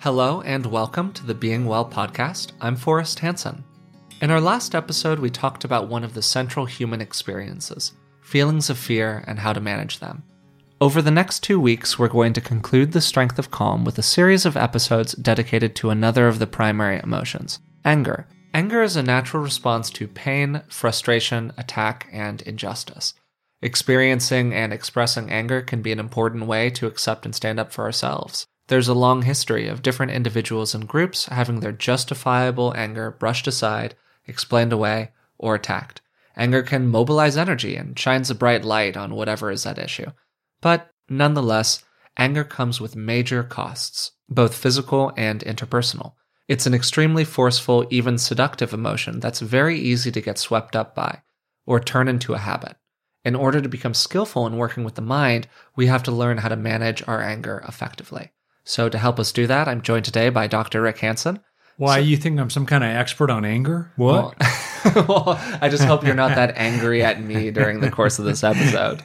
Hello and welcome to the Being Well podcast. I'm Forrest Hansen. In our last episode, we talked about one of the central human experiences, feelings of fear and how to manage them. Over the next 2 weeks, we're going to conclude The Strength of Calm with a series of episodes dedicated to another of the primary emotions, anger. Anger is a natural response to pain, frustration, attack, and injustice. Experiencing and expressing anger can be an important way to accept and stand up for ourselves. There's a long history of different individuals and groups having their justifiable anger brushed aside, explained away, or attacked. Anger can mobilize energy and shines a bright light on whatever is at issue. But nonetheless, anger comes with major costs, both physical and interpersonal. It's an extremely forceful, even seductive emotion that's very easy to get swept up by, or turn into a habit. In order to become skillful in working with the mind, we have to learn how to manage our anger effectively. So to help us do that, I'm joined today by Dr. Rick Hansen. Why, you think I'm some kind of expert on anger? What? Well, I just hope you're not that angry at me during the course of this episode.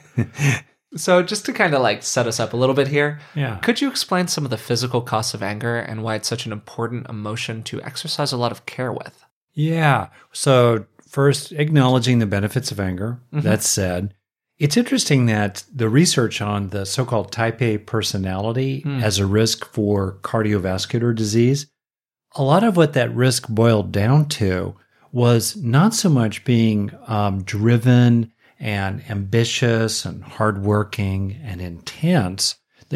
So just to kind of set us up a little bit here, could you explain some of the physical costs of anger and why it's such an important emotion to exercise a lot of care with? Yeah. So first, acknowledging the benefits of anger. That said, it's interesting that the research on the so-called type A personality as a risk for cardiovascular disease, a lot of what that risk boiled down to was not so much being driven and ambitious and hardworking and intense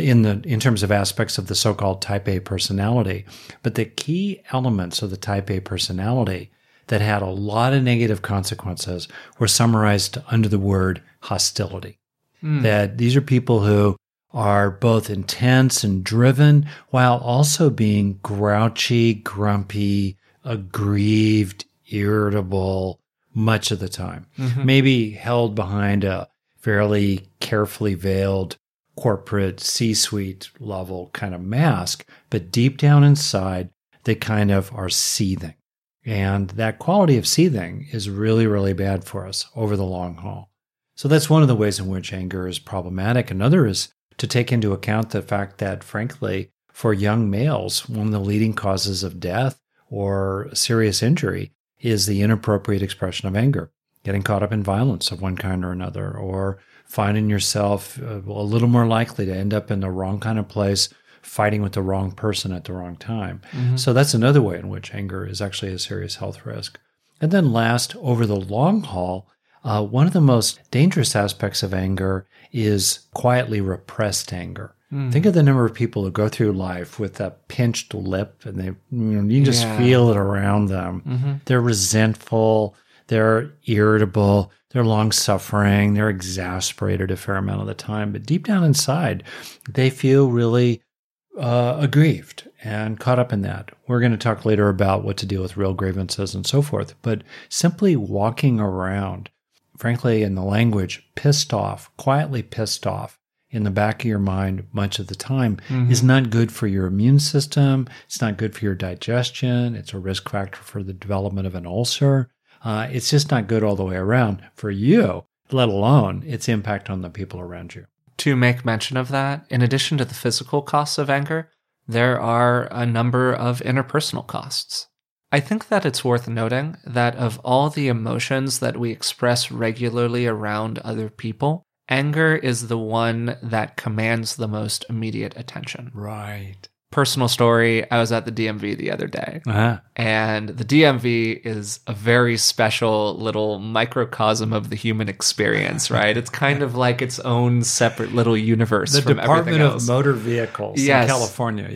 in terms of aspects of the so-called type A personality, but the key elements of the type A personality that had a lot of negative consequences were summarized under the word hostility. That these are people who are both intense and driven while also being grouchy, grumpy, aggrieved, irritable much of the time. Maybe held behind a fairly carefully veiled corporate C-suite level kind of mask, but deep down inside, they kind of are seething. And that quality of seething is really, really bad for us over the long haul. So that's one of the ways in which anger is problematic. Another is to take into account the fact that, frankly, for young males, one of the leading causes of death or serious injury is the inappropriate expression of anger, getting caught up in violence of one kind or another, or finding yourself a little more likely to end up in the wrong kind of place, fighting with the wrong person at the wrong time. So that's another way in which anger is actually a serious health risk. And then last, over the long haul, one of the most dangerous aspects of anger is quietly repressed anger. Think of the number of people who go through life with a pinched lip, and they, you can just feel it around them. They're resentful, they're irritable, they're long-suffering, they're exasperated a fair amount of the time. But deep down inside, they feel really aggrieved and caught up in that. We're going to talk later about what to deal with real grievances and so forth. But simply walking around, frankly, in the language, pissed off, quietly pissed off, in the back of your mind much of the time is not good for your immune system. It's not good for your digestion. It's a risk factor for the development of an ulcer. It's just not good all the way around for you, let alone its impact on the people around you. To make mention of that, in addition to the physical costs of anger, there are a number of interpersonal costs. I think that it's worth noting that of all the emotions that we express regularly around other people, anger is the one that commands the most immediate attention. Right. Personal story, I was at the DMV the other day, and the DMV is a very special little microcosm of the human experience, right? It's kind of like its own separate little universe from everything else. The Department of Motor Vehicles in California.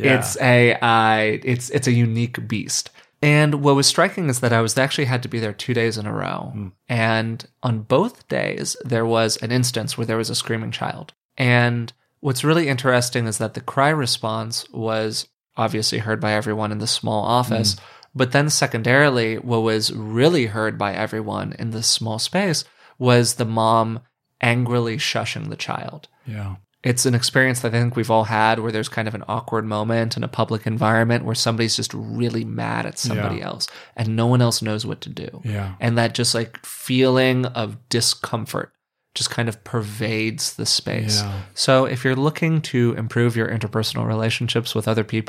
It's a unique beast. And what was striking is that I actually had to be there 2 days in a row. And on both days, there was an instance where there was a screaming child. And what's really interesting is that the cry response was obviously heard by everyone in the small office. But then secondarily, what was really heard by everyone in this small space was the mom angrily shushing the child. Yeah. It's an experience that I think we've all had where there's kind of an awkward moment in a public environment where somebody's just really mad at somebody else and no one else knows what to do. Yeah. And that just feeling of discomfort just kind of pervades the space. Yeah. So if you're looking to improve your interpersonal relationships with other people,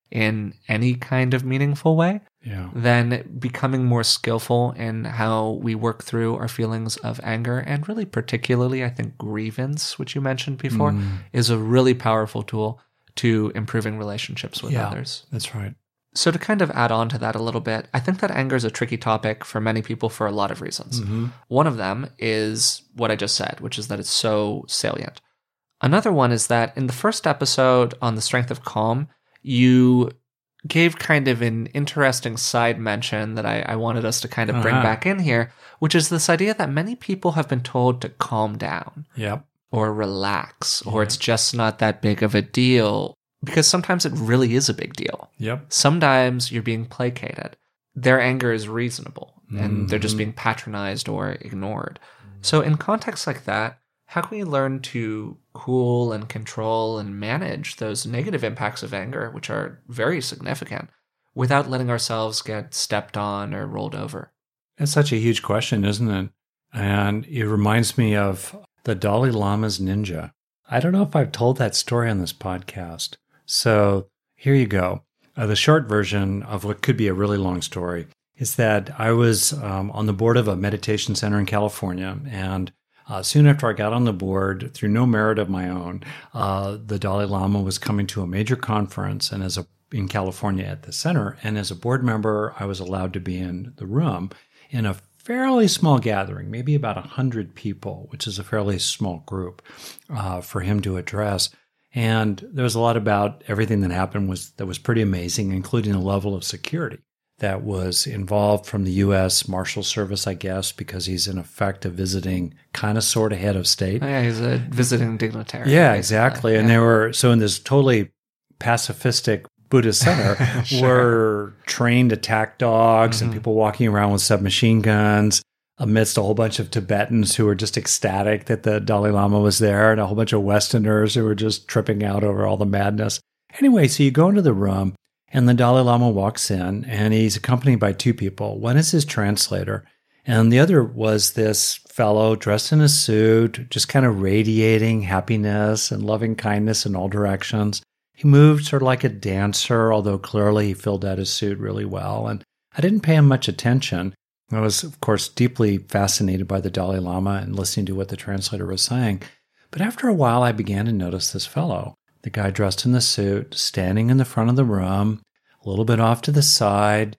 in any kind of meaningful way, Yeah. then becoming more skillful in how we work through our feelings of anger, and really particularly, I think, grievance, which you mentioned before, is a really powerful tool to improving relationships with others. That's right. So to kind of add on to that a little bit, I think that anger is a tricky topic for many people for a lot of reasons. One of them is what I just said, which is that it's so salient. Another one is that in the first episode on the strength of calm, you gave kind of an interesting side mention that I wanted us to kind of bring back in here, which is this idea that many people have been told to calm down or relax, or it's just not that big of a deal. Because sometimes it really is a big deal. Sometimes you're being placated. Their anger is reasonable, and they're just being patronized or ignored. So in contexts like that, how can we learn to cool and control and manage those negative impacts of anger, which are very significant, without letting ourselves get stepped on or rolled over? It's such a huge question, isn't it? And it reminds me of the Dalai Lama's ninja. I don't know if I've told that story on this podcast. So here you go. The short version of what could be a really long story is that I was on the board of a meditation center in California. And soon after I got on the board, through no merit of my own, the Dalai Lama was coming to a major conference and in California at the center. And as a board member, I was allowed to be in the room in a fairly small gathering, maybe about 100 people, which is a fairly small group for him to address. And there was a lot about everything that happened that was pretty amazing, including the level of security that was involved from the U.S. Marshal Service, I guess, because he's in effect a visiting kind of sort of head of state. Oh, yeah, he's a visiting dignitary. Yeah, exactly. And they were, so in this totally pacifistic Buddhist center, were trained attack dogs and people walking around with submachine guns, amidst a whole bunch of Tibetans who were just ecstatic that the Dalai Lama was there, and a whole bunch of Westerners who were just tripping out over all the madness. Anyway, so you go into the room, and the Dalai Lama walks in, and he's accompanied by two people. One is his translator, and the other was this fellow dressed in a suit, just kind of radiating happiness and loving kindness in all directions. He moved sort of like a dancer, although clearly he filled out his suit really well, and I didn't pay him much attention. I was, of course, deeply fascinated by the Dalai Lama and listening to what the translator was saying. But after a while, I began to notice this fellow, the guy dressed in the suit, standing in the front of the room, a little bit off to the side,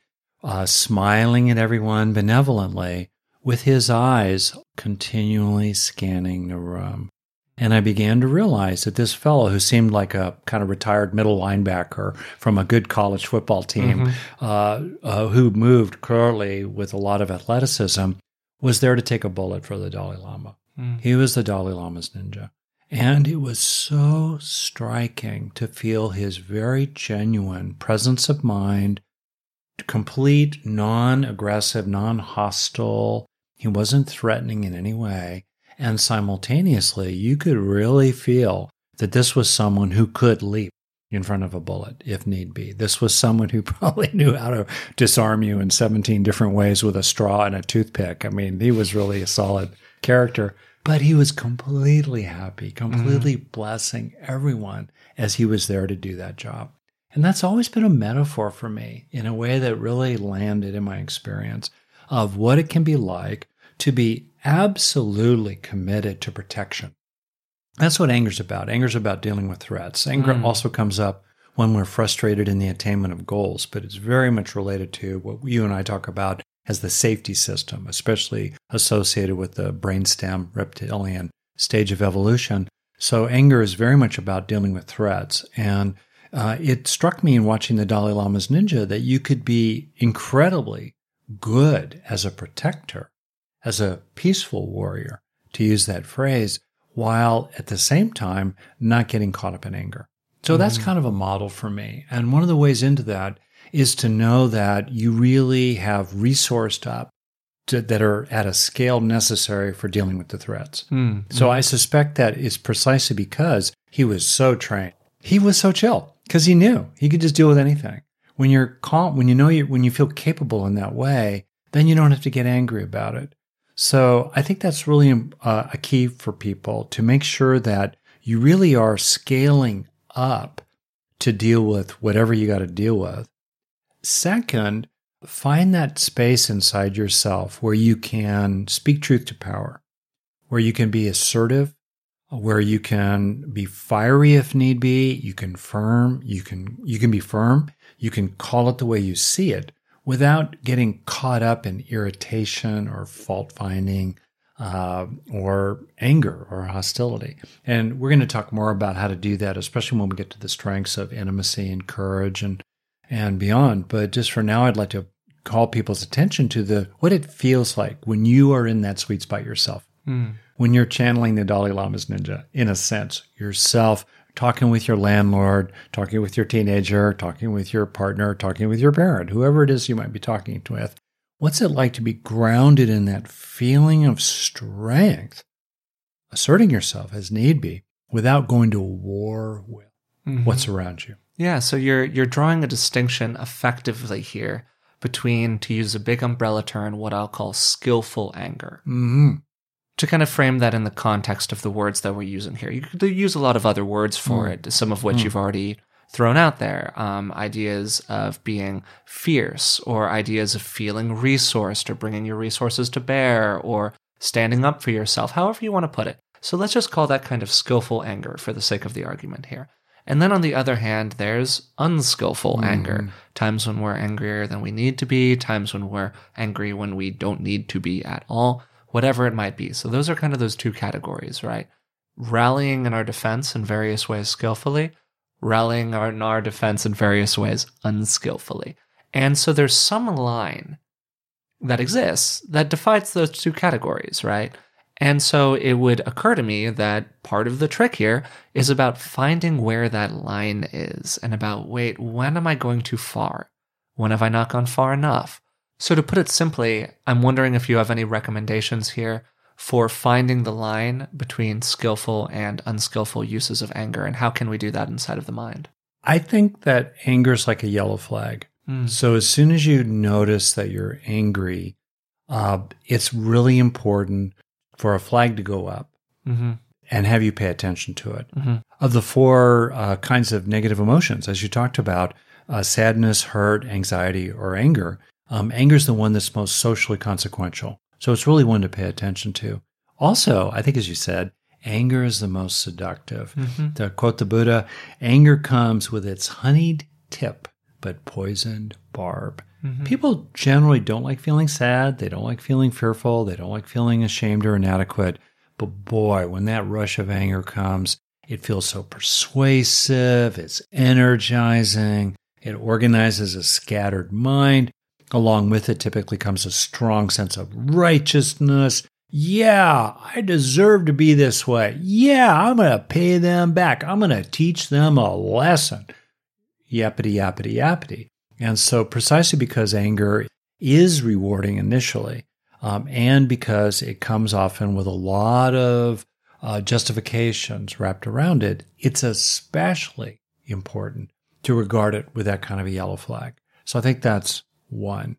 smiling at everyone benevolently, with his eyes continually scanning the room. And I began to realize that this fellow, who seemed like a kind of retired middle linebacker from a good college football team, who moved clearly with a lot of athleticism, was there to take a bullet for the Dalai Lama. He was the Dalai Lama's ninja. And it was so striking to feel his very genuine presence of mind, complete, non-aggressive, non-hostile. He wasn't threatening in any way. And simultaneously, you could really feel that this was someone who could leap in front of a bullet if need be. This was someone who probably knew how to disarm you in 17 different ways with a straw and a toothpick. I mean, he was really a solid character. But he was completely happy, completely blessing everyone as he was there to do that job. And that's always been a metaphor for me in a way that really landed in my experience of what it can be like to be absolutely committed to protection. That's what anger's about. Anger's about dealing with threats. Anger also comes up when we're frustrated in the attainment of goals, but it's very much related to what you and I talk about as the safety system, especially associated with the brainstem reptilian stage of evolution. So anger is very much about dealing with threats. And it struck me in watching the Dalai Lama's ninja that you could be incredibly good as a protector, as a peaceful warrior, to use that phrase, while at the same time not getting caught up in anger. So that's kind of a model for me. And one of the ways into that is to know that you really have resourced up that are at a scale necessary for dealing with the threats. So I suspect that it's precisely because he was so trained. He was so chill because he knew he could just deal with anything. When you're calm, when you feel capable in that way, then you don't have to get angry about it. So I think that's really a key for people to make sure that you really are scaling up to deal with whatever you got to deal with. Second, find that space inside yourself where you can speak truth to power, where you can be assertive, where you can be fiery if need be. You can be firm. You can call it the way you see it without getting caught up in irritation or fault finding or anger or hostility. And we're going to talk more about how to do that, especially when we get to the strengths of intimacy and courage and beyond. But just for now, I'd like to call people's attention to what it feels like when you are in that sweet spot yourself. When you're channeling the Dalai Lama's ninja, in a sense, yourself, talking with your landlord, talking with your teenager, talking with your partner, talking with your parent, whoever it is you might be talking with. What's it like to be grounded in that feeling of strength, asserting yourself as need be, without going to war with what's around you? Yeah, so you're drawing a distinction effectively here between, to use a big umbrella term, what I'll call skillful anger. To kind of frame that in the context of the words that we're using here. You could use a lot of other words for it, some of which you've already thrown out there. Ideas of being fierce, or ideas of feeling resourced, or bringing your resources to bear, or standing up for yourself, however you want to put it. So let's just call that kind of skillful anger for the sake of the argument here. And then on the other hand, there's unskillful anger. Times when we're angrier than we need to be, times when we're angry when we don't need to be at all. Whatever it might be. So those are kind of those two categories, right? Rallying in our defense in various ways skillfully, rallying in our defense in various ways unskillfully. And so there's some line that exists that divides those two categories, right? And so it would occur to me that part of the trick here is about finding where that line is and about, wait, when am I going too far? When have I not gone far enough? So to put it simply, I'm wondering if you have any recommendations here for finding the line between skillful and unskillful uses of anger, and how can we do that inside of the mind? I think that anger is like a yellow flag. So as soon as you notice that you're angry, it's really important for a flag to go up and have you pay attention to it. Of the four kinds of negative emotions, as you talked about, sadness, hurt, anxiety, or anger, anger is the one that's most socially consequential. So it's really one to pay attention to. Also, I think as you said, anger is the most seductive. To quote the Buddha, anger comes with its honeyed tip, but poisoned barb. People generally don't like feeling sad. They don't like feeling fearful. They don't like feeling ashamed or inadequate. But boy, when that rush of anger comes, it feels so persuasive. It's energizing. It organizes a scattered mind. Along with it typically comes a strong sense of righteousness. Yeah, I deserve to be this way. Yeah, I'm going to pay them back. I'm going to teach them a lesson. Yappity, yappity, yappity. And so precisely because anger is rewarding initially, and because it comes often with a lot of justifications wrapped around it, it's especially important to regard it with that kind of a yellow flag. So I think that's one.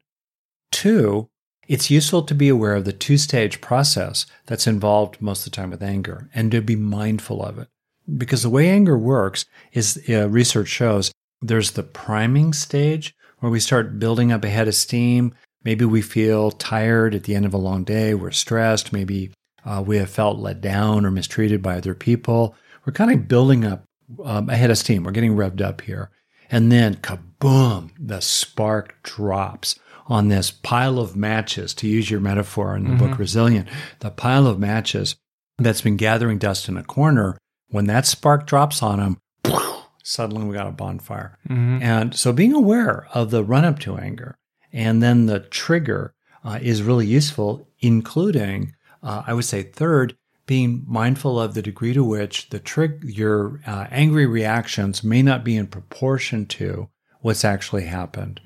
Two, it's useful to be aware of the two-stage process that's involved most of the time with anger and to be mindful of it. Because the way anger works is, research shows, there's the priming stage where we start building up a head of steam. Maybe we feel tired at the end of a long day. We're stressed. Maybe we have felt let down or mistreated by other people. We're kind of building up a head of steam. We're getting revved up here. And then, kaboom, the spark drops on this pile of matches, to use your metaphor in the book Resilient, the pile of matches that's been gathering dust in a corner. When that spark drops on them, suddenly we got a bonfire. And so being aware of the run-up to anger and then the trigger is really useful, including, I would say, third, being mindful of the degree to which your angry reactions may not be in proportion to what's actually happened.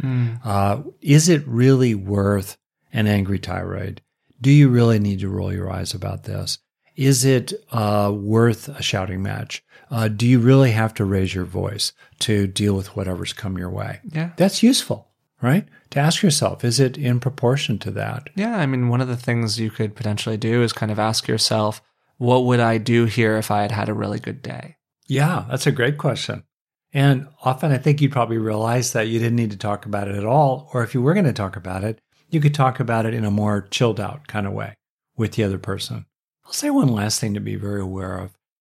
Is it really worth an angry tirade? Do you really need to roll your eyes about this? Is it worth a shouting match? Do you really have to raise your voice to deal with whatever's come your way? Yeah. That's useful, right? To ask yourself, is it in proportion to that? Yeah, I mean, one of the things you could potentially do is kind of ask yourself, what would I do here if I had had a really good day? Yeah, that's a great question. And often I think you'd probably realize that you didn't need to talk about it at all. Or if you were going to talk about it, you could talk about it in a more chilled out kind of way with the other person. I'll say one last thing to be very aware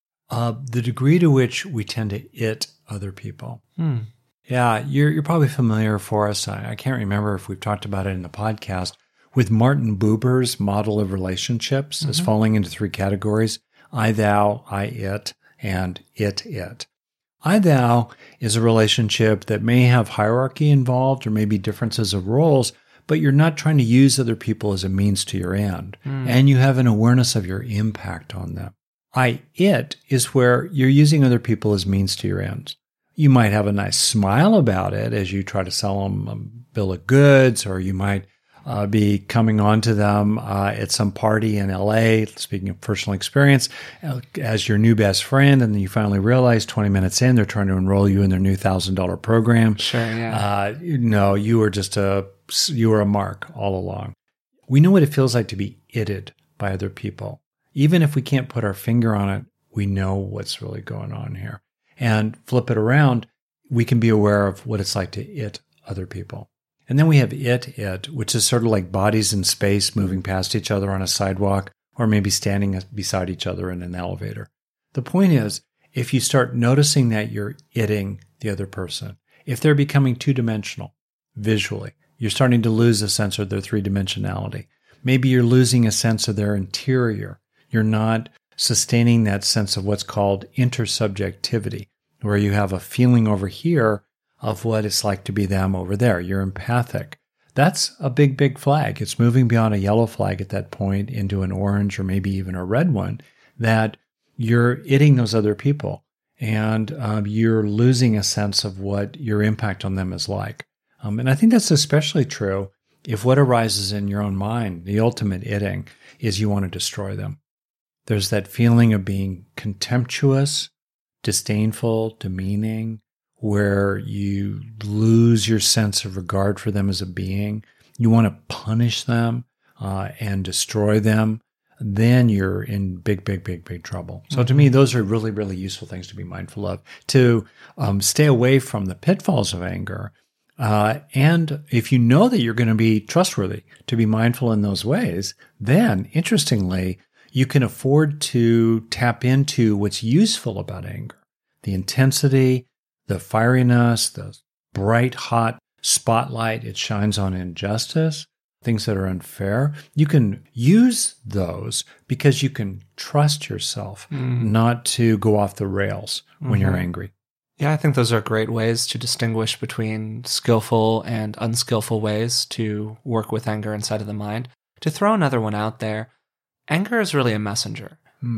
of. The degree to which we tend to it other people. Yeah, you're probably familiar, Forrest. I can't remember if we've talked about it in the podcast, with Martin Buber's model of relationships as falling into 3 categories: I, thou, I, it, and it. I, thou is a relationship that may have hierarchy involved or maybe differences of roles, but you're not trying to use other people as a means to your end. And you have an awareness of your impact on them. I, it is where you're using other people as means to your ends. You might have a nice smile about it as you try to sell them a bill of goods, or you might be coming on to them at some party in LA, speaking of personal experience, as your new best friend, and then you finally realize 20 minutes in, they're trying to enroll you in their new $1,000 program. Sure, yeah. No, you were a mark all along. We know what it feels like to be itted by other people. Even if we can't put our finger on it, we know what's really going on here. And flip it around, we can be aware of what it's like to it other people. And then we have it, which is sort of like bodies in space moving past each other on a sidewalk, or maybe standing beside each other in an elevator. The point is, if you start noticing that you're itting the other person, if they're becoming 2-dimensional visually, you're starting to lose a sense of their 3-dimensionality. Maybe you're losing a sense of their interior. You're not sustaining that sense of what's called intersubjectivity, where you have a feeling over here of what it's like to be them over there. You're empathic. That's a big, big flag. It's moving beyond a yellow flag at that point into an orange or maybe even a red one, that you're itting those other people and you're losing a sense of what your impact on them is like. And I think that's especially true if what arises in your own mind, the ultimate itting, is you want to destroy them. There's that feeling of being contemptuous, disdainful, demeaning, where you lose your sense of regard for them as a being. You want to punish them and destroy them. Then you're in big, big, big, big trouble. So to me, those are really, really useful things to be mindful of, to stay away from the pitfalls of anger. And if you know that you're going to be trustworthy to be mindful in those ways, then interestingly, you can afford to tap into what's useful about anger. The intensity, the fieriness, the bright, hot spotlight it shines on injustice, things that are unfair. You can use those because you can trust yourself not to go off the rails when you're angry. Yeah, I think those are great ways to distinguish between skillful and unskillful ways to work with anger inside of the mind. To throw another one out there, anger is really a messenger.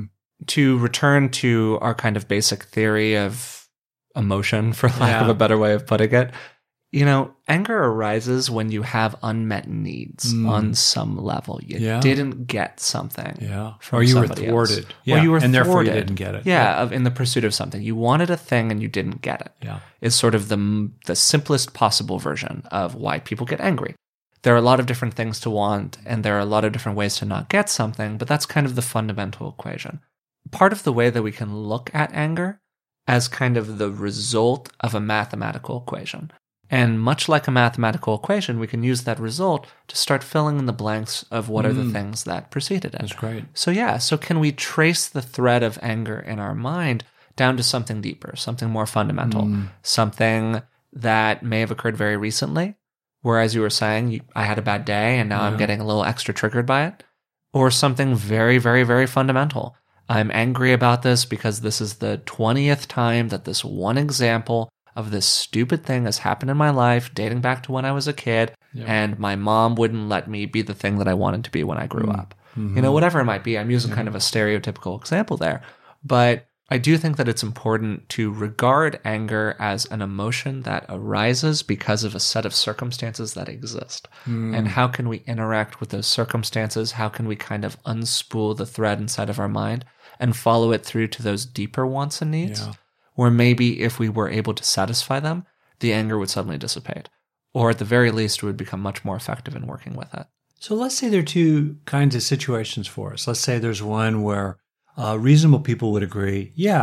To return to our kind of basic theory of emotion, for lack of a better way of putting it, you know, anger arises when you have unmet needs on some level. You didn't get something from or you were somebody thwarted. else. Or you were and thwarted. therefore you didn't get it. In the pursuit of something. You wanted a thing and you didn't get it. Is sort of the simplest possible version of why people get angry. There are a lot of different things to want, and there are a lot of different ways to not get something, but that's kind of the fundamental equation. Part of the way that we can look at anger as kind of the result of a mathematical equation. And much like a mathematical equation, we can use that result to start filling in the blanks of what are the things that preceded it. That's great. So can we trace the thread of anger in our mind down to something deeper, something more fundamental, something that may have occurred very recently, where, as you were saying, I had a bad day and now I'm getting a little extra triggered by it, or something very, very, very fundamental. I'm angry about this because this is the 20th time that this one example of this stupid thing has happened in my life, dating back to when I was a kid, and my mom wouldn't let me be the thing that I wanted to be when I grew up. You know, whatever it might be. I'm using kind of a stereotypical example there. But I do think that it's important to regard anger as an emotion that arises because of a set of circumstances that exist. And how can we interact with those circumstances? How can we kind of unspool the thread inside of our mind and follow it through to those deeper wants and needs? Where maybe if we were able to satisfy them, the anger would suddenly dissipate. Or at the very least, we would become much more effective in working with it. So let's say there are two kinds of situations for us. Let's say there's one where reasonable people would agree,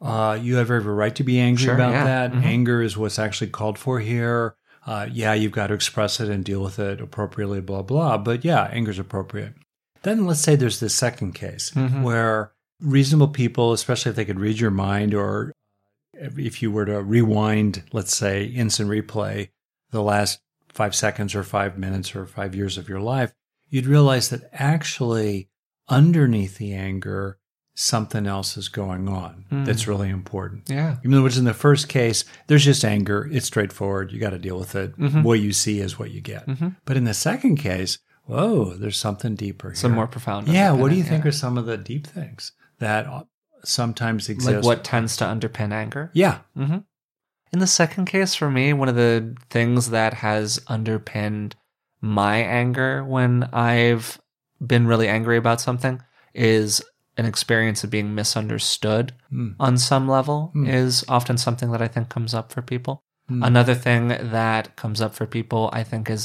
You have every right to be angry Sure, about yeah. that. Anger is what's actually called for here. Yeah, you've got to express it and deal with it appropriately, blah, blah. But yeah, anger is appropriate. Then let's say there's this second case where reasonable people, especially if they could read your mind, or if you were to rewind, let's say, instant replay the last 5 seconds or 5 minutes or 5 years of your life, you'd realize that actually underneath the anger, something else is going on that's really important. Yeah. Even though it's in the first case, there's just anger. It's straightforward. You got to deal with it. What you see is what you get. But in the second case, whoa, there's something deeper here. Some more profound. Yeah. What do you think are some of the deep things that sometimes exist? Like what tends to underpin anger? Yeah. In the second case, for me, one of the things that has underpinned my anger when I've been really angry about something is an experience of being misunderstood on some level is often something that I think comes up for people. Another thing that comes up for people, I think, is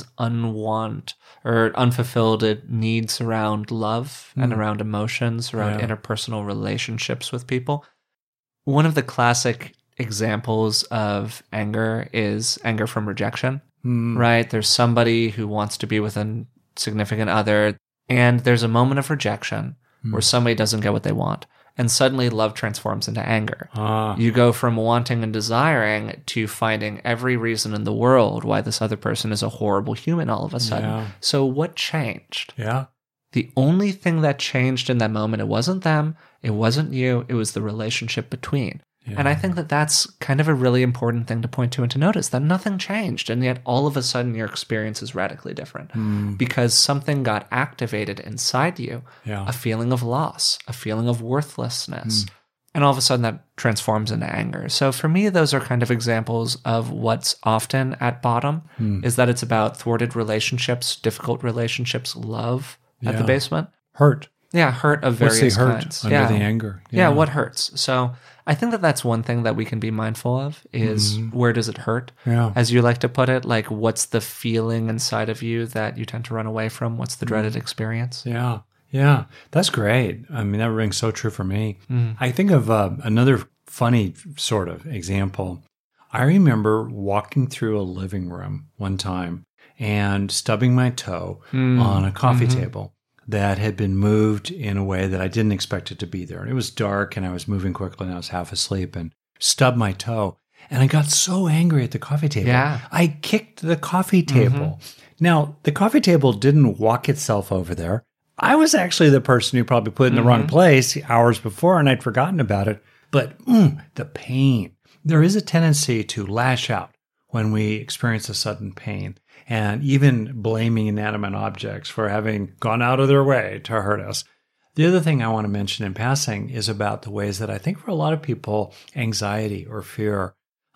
unfulfilled needs around love and around emotions, around interpersonal relationships with people. One of the classic examples of anger is anger from rejection, right? There's somebody who wants to be with a significant other, and there's a moment of rejection where somebody doesn't get what they want. And suddenly love transforms into anger. You go from wanting and desiring to finding every reason in the world why this other person is a horrible human all of a sudden. Yeah. So what changed? Yeah. The only thing that changed in that moment, it wasn't them, it wasn't you, it was the relationship between. And I think that that's kind of a really important thing to point to and to notice, that nothing changed. And yet all of a sudden your experience is radically different because something got activated inside you, a feeling of loss, a feeling of worthlessness. And all of a sudden that transforms into anger. So for me, those are kind of examples of what's often at bottom is that it's about thwarted relationships, difficult relationships, love at the basement. Hurt. Yeah, hurt of various What's the hurt kinds. under the anger? Yeah, what hurts? So I think that that's one thing that we can be mindful of is where does it hurt? Yeah. As you like to put it, like what's the feeling inside of you that you tend to run away from? What's the dreaded experience? Yeah. Yeah. That's great. I mean, that rings so true for me. I think of another funny sort of example. I remember walking through a living room one time and stubbing my toe on a coffee table that had been moved in a way that I didn't expect it to be there. And it was dark and I was moving quickly and I was half asleep and stubbed my toe. And I got so angry at the coffee table. Yeah. I kicked the coffee table. Now, the coffee table didn't walk itself over there. I was actually the person who probably put it in the wrong place hours before and I'd forgotten about it. But the pain. There is a tendency to lash out when we experience a sudden pain. And even blaming inanimate objects for having gone out of their way to hurt us. The other thing I want to mention in passing is about the ways that I think for a lot of people, anxiety or fear,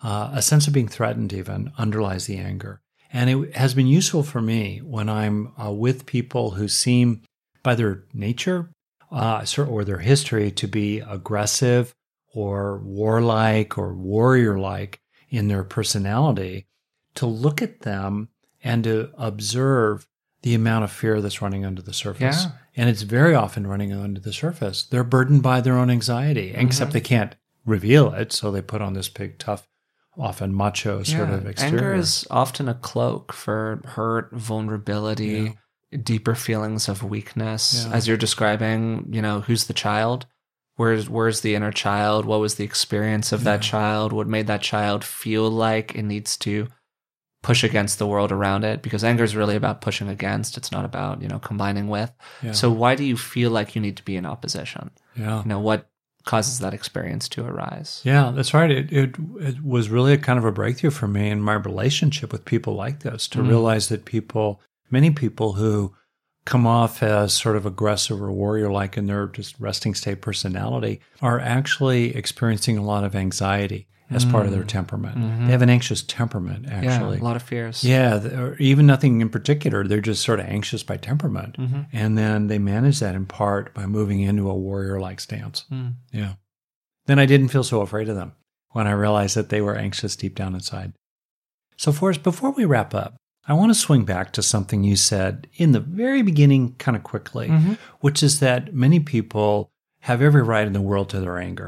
a sense of being threatened even, underlies the anger. And it has been useful for me when I'm with people who seem, by their nature or their history, to be aggressive or warlike or warrior-like in their personality, to look at them and to observe the amount of fear that's running under the surface. Yeah. And it's very often running under the surface. They're burdened by their own anxiety, except they can't reveal it, so they put on this big, tough, often macho sort of exterior. Anger is often a cloak for hurt, vulnerability, deeper feelings of weakness. As you're describing, who's the child? Where's the inner child? What was the experience of that child? What made that child feel like it needs to push against the world around it? Because anger is really about pushing against. It's not about, combining with. Yeah. So why do you feel like you need to be in opposition? Yeah. What causes that experience to arise? Yeah, that's right. It was really a kind of a breakthrough for me in my relationship with people like this, to realize that many people who come off as sort of aggressive or warrior-like in their just resting state personality are actually experiencing a lot of anxiety as part of their temperament. They have an anxious temperament, actually. Yeah, a lot of fears. Yeah, or even nothing in particular. They're just sort of anxious by temperament. And then they manage that in part by moving into a warrior-like stance. Yeah. Then I didn't feel so afraid of them when I realized that they were anxious deep down inside. So, Forrest, before we wrap up, I want to swing back to something you said in the very beginning kind of quickly, which is that many people have every right in the world to their anger.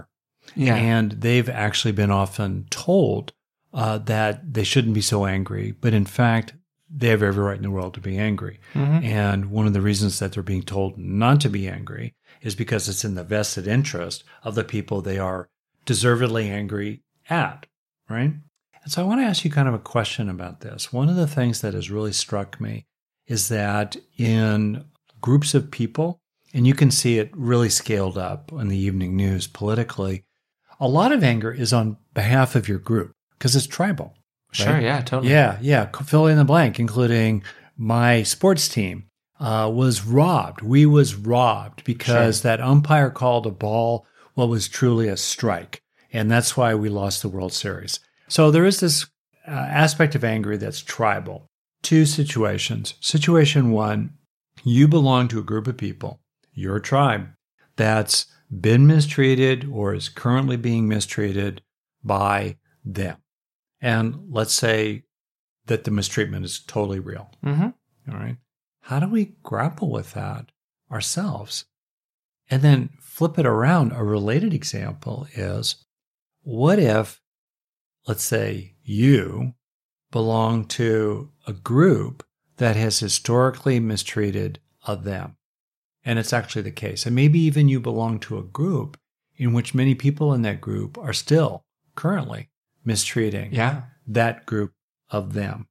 Yeah. And they've actually been often told that they shouldn't be so angry. But in fact, they have every right in the world to be angry. Mm-hmm. And one of the reasons that they're being told not to be angry is because it's in the vested interest of the people they are deservedly angry at, right? And so I want to ask you kind of a question about this. One of the things that has really struck me is that in groups of people, and you can see it really scaled up in the evening news politically, a lot of anger is on behalf of your group because it's tribal. Sure, right? yeah, totally. Yeah. Fill in the blank, including my sports team was robbed. We was robbed because that umpire called a ball what was truly a strike. And that's why we lost the World Series. So there is this aspect of anger that's tribal. Two situations. Situation one, you belong to a group of people, your tribe, that's been mistreated or is currently being mistreated by them. And let's say that the mistreatment is totally real. Mm-hmm. All right. How do we grapple with that ourselves? And then flip it around. A related example is, what if, let's say, you belong to a group that has historically mistreated them? And it's actually the case. And maybe even you belong to a group in which many people in that group are still currently mistreating that group of them.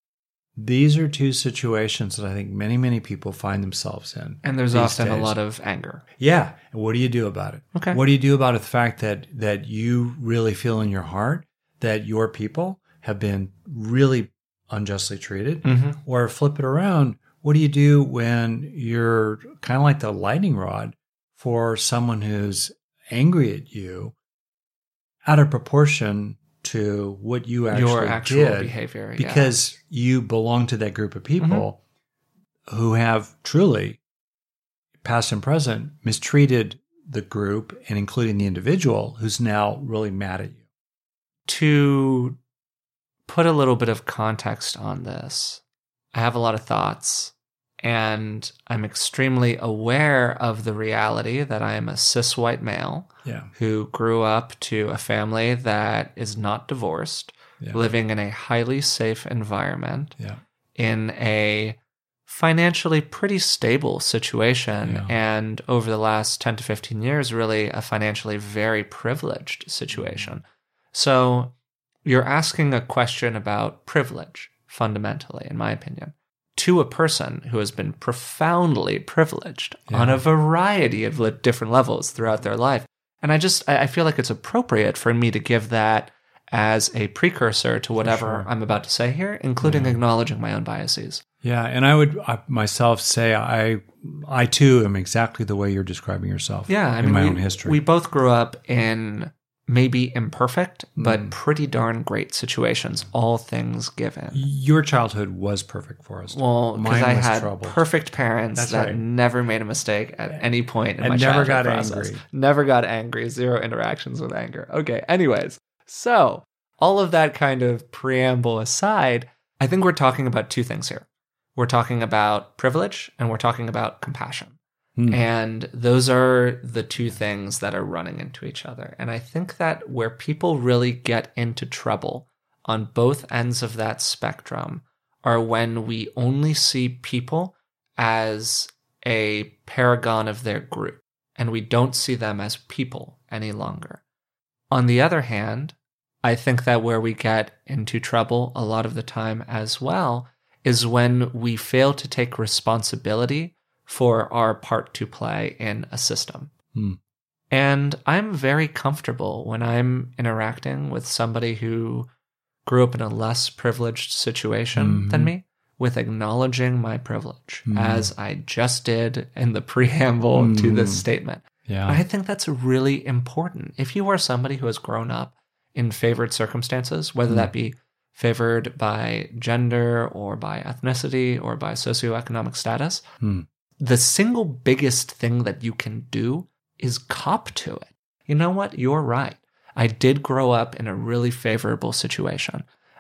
These are two situations that I think many, many people find themselves in. And there's these often days. a lot of anger. Yeah. And what do you do about it? Okay. What do you do about the fact that you really feel in your heart that your people have been really unjustly treated? Mm-hmm. Or flip it around, what do you do when you're kind of like the lightning rod for someone who's angry at you out of proportion to what you actually your actual did behavior? because you belong to that group of people who have truly, past and present, mistreated the group and including the individual who's now really mad at you. To put a little bit of context on this, I have a lot of thoughts, and I'm extremely aware of the reality that I am a cis white male who grew up to a family that is not divorced, living in a highly safe environment, in a financially pretty stable situation, and over the last 10 to 15 years, really a financially very privileged situation. So you're asking a question about privilege, fundamentally, in my opinion, to a person who has been profoundly privileged on a variety of different levels throughout their life. And I feel like it's appropriate for me to give that as a precursor to whatever I'm about to say here, including acknowledging my own biases. Yeah, and I would myself say I too am exactly the way you're describing yourself. Yeah, I mean, in my own history. We both grew up in maybe imperfect, but pretty darn great situations, all things given. Your childhood was perfect, Forrest. Well, because I had perfect parents that never made a mistake at any point in my childhood process. Angry. Never got angry. Zero interactions with anger. Okay, anyways. So, all of that kind of preamble aside, I think we're talking about two things here. We're talking about privilege and we're talking about compassion. And those are the two things that are running into each other. And I think that where people really get into trouble on both ends of that spectrum are when we only see people as a paragon of their group, and we don't see them as people any longer. On the other hand, I think that where we get into trouble a lot of the time as well is when we fail to take responsibility for our part to play in a system. And I'm very comfortable when I'm interacting with somebody who grew up in a less privileged situation than me with acknowledging my privilege, as I just did in the preamble to this statement. Yeah. I think that's really important. If you are somebody who has grown up in favored circumstances, whether that be favored by gender or by ethnicity or by socioeconomic status, the single biggest thing that you can do is cop to it. You know what? You're right. I did grow up in a really favorable situation.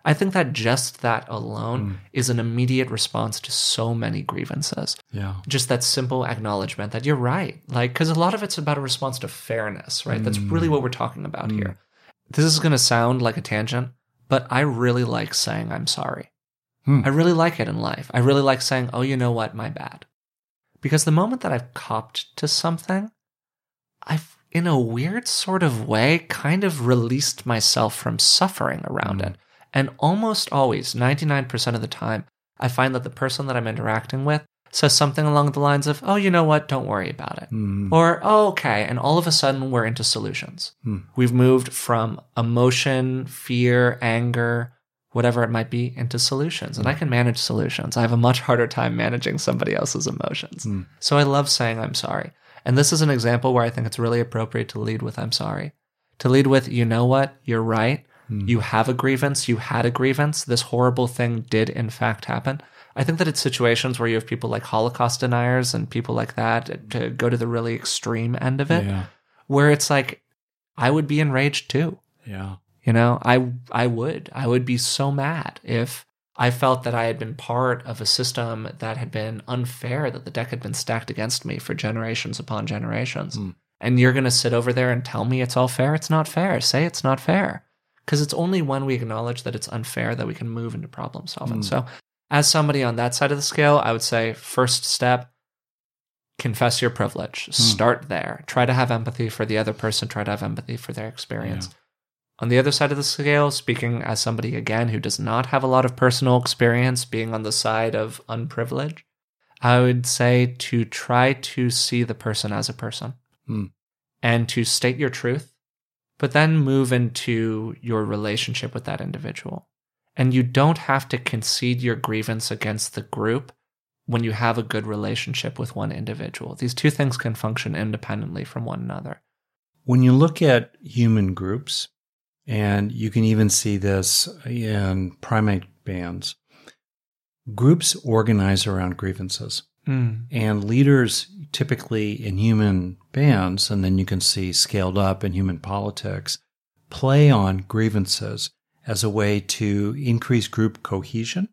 I think that just that alone is an immediate response to so many grievances. Yeah. Just that simple acknowledgement that you're right. Like, because a lot of it's about a response to fairness, right? That's really what we're talking about here. This is going to sound like a tangent, but I really like saying I'm sorry. I really like it in life. I really like saying, oh, you know what? My bad. Because the moment that I've copped to something, I've, in a weird sort of way, kind of released myself from suffering around it. And almost always, 99% of the time, I find that the person that I'm interacting with says something along the lines of, oh, you know what? Don't worry about it. Or, oh, okay. And all of a sudden, we're into solutions. We've moved from emotion, fear, anger, whatever it might be, into solutions. And I can manage solutions. I have a much harder time managing somebody else's emotions. So I love saying I'm sorry. And this is an example where I think it's really appropriate to lead with I'm sorry. To lead with, you know what? You're right. You have a grievance. You had a grievance. This horrible thing did, in fact, happen. I think that it's situations where you have people like Holocaust deniers and people like that to go to the really extreme end of it, where it's like, I would be enraged too. Yeah. You know, I would be so mad if I felt that I had been part of a system that had been unfair, that the deck had been stacked against me for generations upon generations. And you're going to sit over there and tell me it's all fair? It's not fair. Say it's not fair. Because it's only when we acknowledge that it's unfair that we can move into problem solving. So as somebody on that side of the scale, I would say first step, confess your privilege. Start there. Try to have empathy for the other person. Try to have empathy for their experience. On the other side of the scale, speaking as somebody, again, who does not have a lot of personal experience being on the side of unprivilege, I would say to try to see the person as a person and to state your truth, but then move into your relationship with that individual. And you don't have to concede your grievance against the group when you have a good relationship with one individual. These two things can function independently from one another. When you look at human groups, and you can even see this in primate bands, groups organize around grievances. And leaders typically in human bands, and then you can see scaled up in human politics, play on grievances as a way to increase group cohesion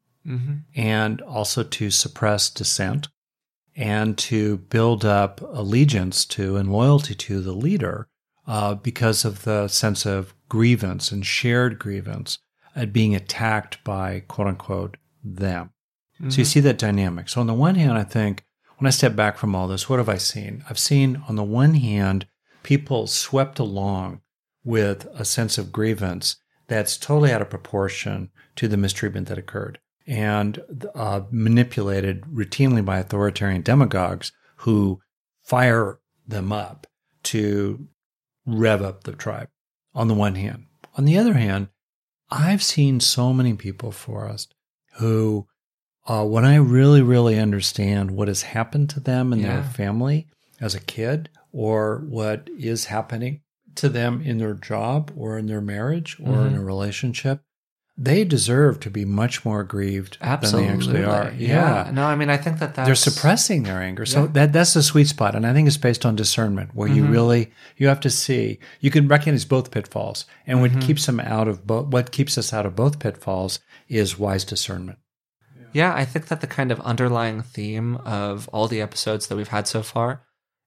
and also to suppress dissent and to build up allegiance to and loyalty to the leader because of the sense of grievance and shared grievance at being attacked by, quote unquote, them. So you see that dynamic. So on the one hand, I think when I step back from all this, what have I seen? I've seen, on the one hand, people swept along with a sense of grievance that's totally out of proportion to the mistreatment that occurred and manipulated routinely by authoritarian demagogues who fire them up to rev up the tribe, on the one hand. On the other hand, I've seen so many people, Forrest, who when I really, really understand what has happened to them and their family as a kid, or what is happening to them in their job or in their marriage or in a relationship, they deserve to be much more grieved than they actually are. Yeah. No, I mean, I think that's... They're suppressing their anger. So that's the sweet spot. And I think it's based on discernment, where you have to see, you can recognize both pitfalls. And what keeps them out of what keeps us out of both pitfalls is wise discernment. Yeah, I think that the kind of underlying theme of all the episodes that we've had so far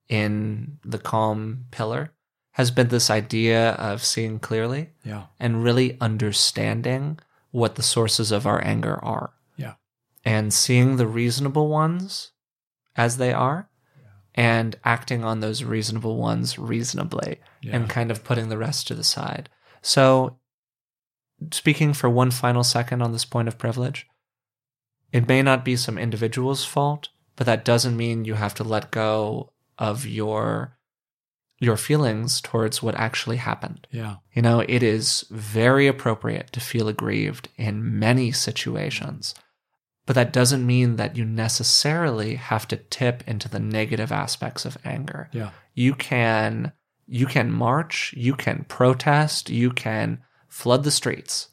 in the Calm pillar has been this idea of seeing clearly and really understanding what the sources of our anger are. Yeah. And seeing the reasonable ones as they are and acting on those reasonable ones reasonably and kind of putting the rest to the side. So speaking for one final second on this point of privilege, it may not be some individual's fault, but that doesn't mean you have to let go of your feelings towards what actually happened. Yeah. You know, it is very appropriate to feel aggrieved in many situations, but that doesn't mean that you necessarily have to tip into the negative aspects of anger. Yeah. You can march, you can protest, you can flood the streets.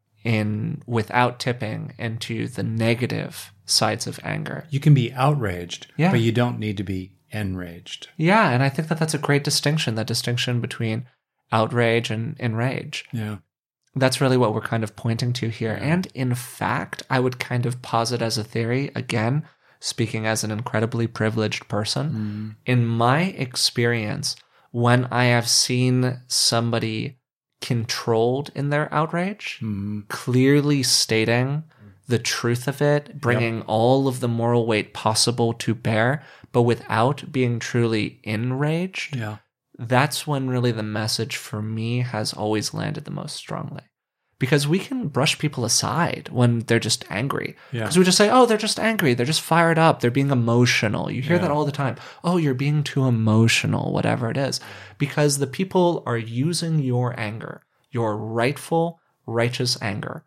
Without tipping into the negative sides of anger. You can be outraged, but you don't need to be enraged. Yeah, and I think that that's a great distinction, that distinction between outrage and enrage. Yeah. That's really what we're kind of pointing to here. Yeah. And in fact, I would kind of posit as a theory, again, speaking as an incredibly privileged person, in my experience, when I have seen somebody controlled in their outrage, clearly stating the truth of it, bringing all of the moral weight possible to bear, but without being truly enraged, that's when really the message for me has always landed the most strongly. Because we can brush people aside when they're just angry. Because we just say, oh, they're just angry. They're just fired up. They're being emotional. You hear that all the time. Oh, you're being too emotional, whatever it is. Because the people are using your anger, your rightful, righteous anger,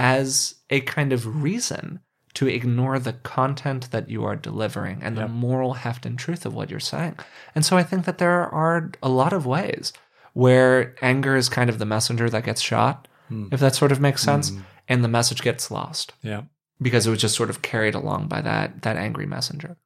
as a kind of reason to ignore the content that you are delivering and the moral heft and truth of what you're saying. And so I think that there are a lot of ways where anger is kind of the messenger that gets shot, if that sort of makes sense, and the message gets lost. Because it was just sort of carried along by that angry messenger.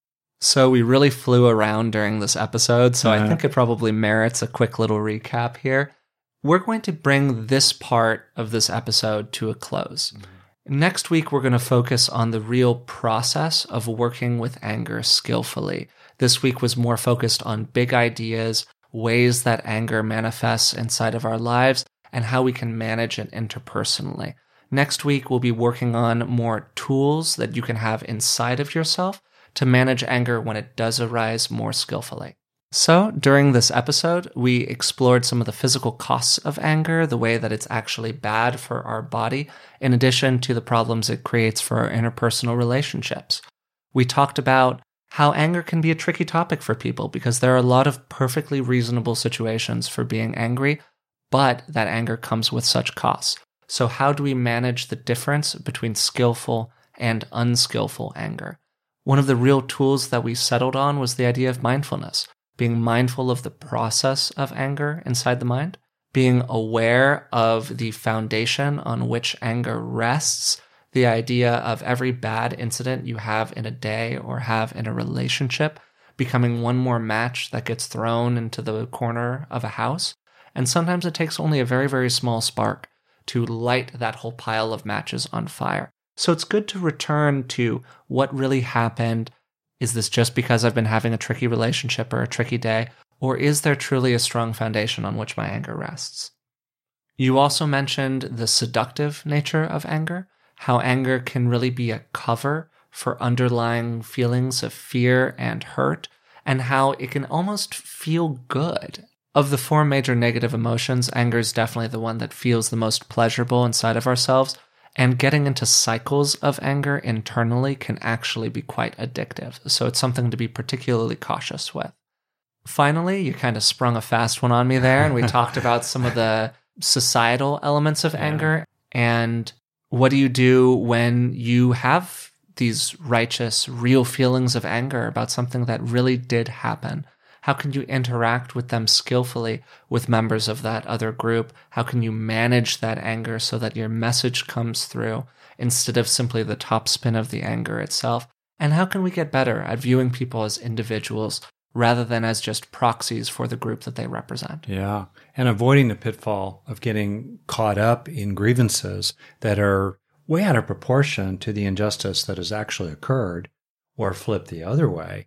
So we really flew around during this episode, so I think it probably merits a quick little recap here. We're going to bring this part of this episode to a close. Next week, we're going to focus on the real process of working with anger skillfully. This week was more focused on big ideas, ways that anger manifests inside of our lives, and how we can manage it interpersonally. Next week, we'll be working on more tools that you can have inside of yourself to manage anger when it does arise more skillfully. So, during this episode, we explored some of the physical costs of anger, the way that it's actually bad for our body, in addition to the problems it creates for our interpersonal relationships. We talked about how anger can be a tricky topic for people because there are a lot of perfectly reasonable situations for being angry, but that anger comes with such costs. So how do we manage the difference between skillful and unskillful anger? One of the real tools that we settled on was the idea of mindfulness. Being mindful of the process of anger inside the mind, being aware of the foundation on which anger rests, the idea of every bad incident you have in a day or have in a relationship becoming one more match that gets thrown into the corner of a house. And sometimes it takes only a very, very small spark to light that whole pile of matches on fire. So it's good to return to what really happened. Is this just because I've been having a tricky relationship or a tricky day? Or is there truly a strong foundation on which my anger rests? You also mentioned the seductive nature of anger, how anger can really be a cover for underlying feelings of fear and hurt, and how it can almost feel good. Of the four major negative emotions, anger is definitely the one that feels the most pleasurable inside of ourselves. And getting into cycles of anger internally can actually be quite addictive. So it's something to be particularly cautious with. Finally, you kind of sprung a fast one on me there, and we talked about some of the societal elements of anger. And what do you do when you have these righteous, real feelings of anger about something that really did happen? How can you interact with them skillfully with members of that other group? How can you manage that anger so that your message comes through instead of simply the topspin of the anger itself? And how can we get better at viewing people as individuals rather than as just proxies for the group that they represent? Yeah, and avoiding the pitfall of getting caught up in grievances that are way out of proportion to the injustice that has actually occurred, or flip the other way.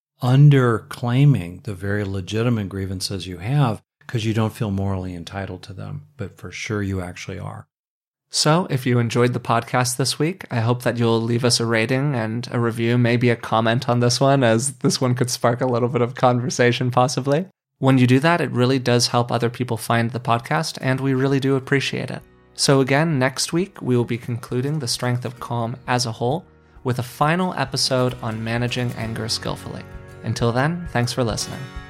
Underclaiming the very legitimate grievances you have because you don't feel morally entitled to them, but for sure you actually are. So if you enjoyed the podcast this week, I hope that you'll leave us a rating and a review, maybe a comment on this one, as this one could spark a little bit of conversation possibly. When you do that, it really does help other people find the podcast, and we really do appreciate it. So again, next week, we will be concluding The Strength of Calm as a whole with a final episode on managing anger skillfully. Until then, thanks for listening.